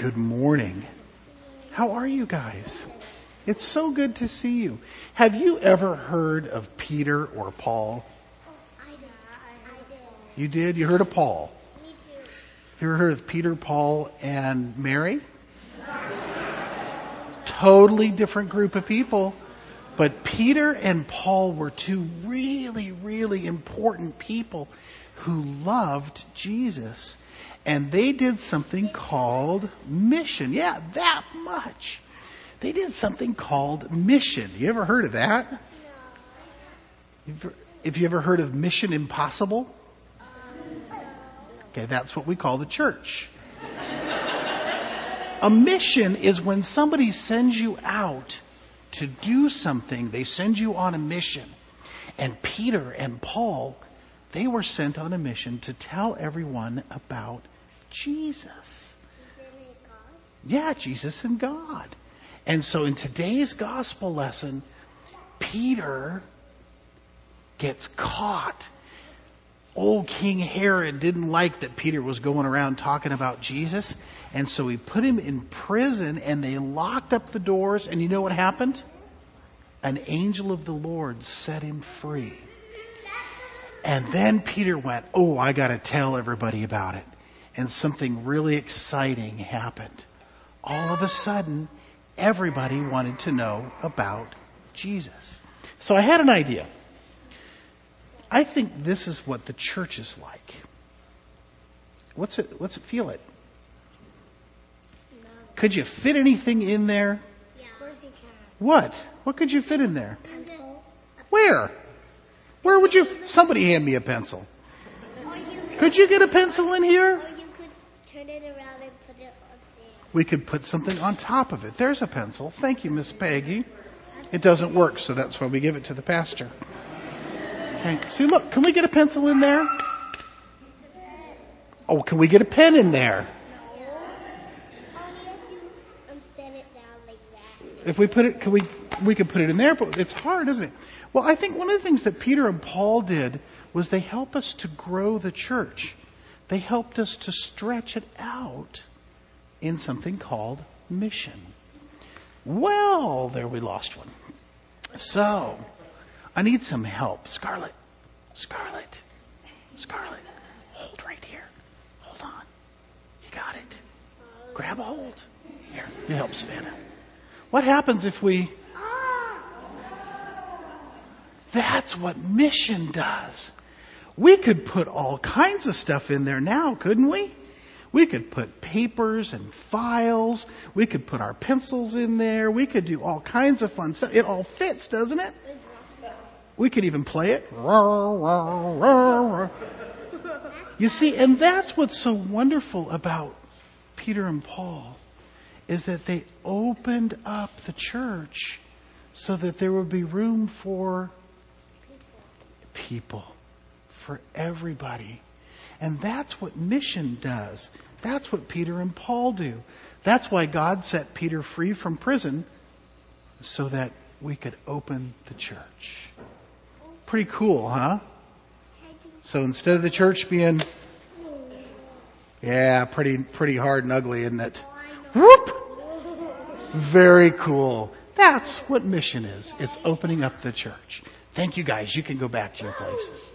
Good morning. How are you guys? It's so good to see you. Have you ever heard of Peter or Paul? I did. You did? You heard of Paul? Me too. Have you ever heard of Peter, Paul, and Mary? Totally different group of people. But Peter and Paul were two really, really important people who loved Jesus. And they did something called mission. Yeah, that much. They did something called mission. You ever heard of that? No. Have you ever heard of Mission Impossible? Okay, that's what we call the church. A mission is when somebody sends you out to do something. They send you on a mission. And Peter and Paul, they were sent on a mission to tell everyone about Jesus. Yeah, Jesus and God. And so in today's gospel lesson, Peter gets caught. Old King Herod didn't like that Peter was going around talking about Jesus. And so he put him in prison and they locked up the doors. And you know what happened? An angel of the Lord set him free. And then Peter went, oh, I got to tell everybody about it. And something really exciting happened. All of a sudden, everybody wanted to know about Jesus. So I had an idea. I think this is what the church is like. What's it feel like? Could you fit anything in there? Yeah. Of course you can. What? What could you fit in there? Pencil. Where? Where would you? Somebody hand me a pencil. Could you get a pencil in here? Or you could turn it around and put it on there. We could put something on top of it. There's a pencil. Thank you, Miss Peggy. It doesn't work, so that's why we give it to the pastor. Okay. See, look, can we get a pencil in there? Oh, can we get a pen in there? Only if you stand it down like that. If we put it, we could put it in there, but it's hard, isn't it? Well, I think one of the things that Peter and Paul did was they helped us to grow the church. They helped us to stretch it out in something called mission. Well, there we lost one. So, I need some help. Scarlett, hold right here. Hold on. You got it. Grab a hold. Here, you help Savannah. What happens if we... That's what mission does. We could put all kinds of stuff in there now, couldn't we? We could put papers and files. We could put our pencils in there. We could do all kinds of fun stuff. It all fits, doesn't it? We could even play it. You see, and that's what's so wonderful about Peter and Paul, is that they opened up the church so that there would be room for people, for everybody. And that's what mission does. That's what Peter and Paul do. That's why God set Peter free from prison, so that we could open the church. Pretty cool, huh? So instead of the church being, pretty hard and ugly, isn't it? Whoop! Very cool. That's what mission is. It's opening up the church. Thank you guys. You can go back to your places.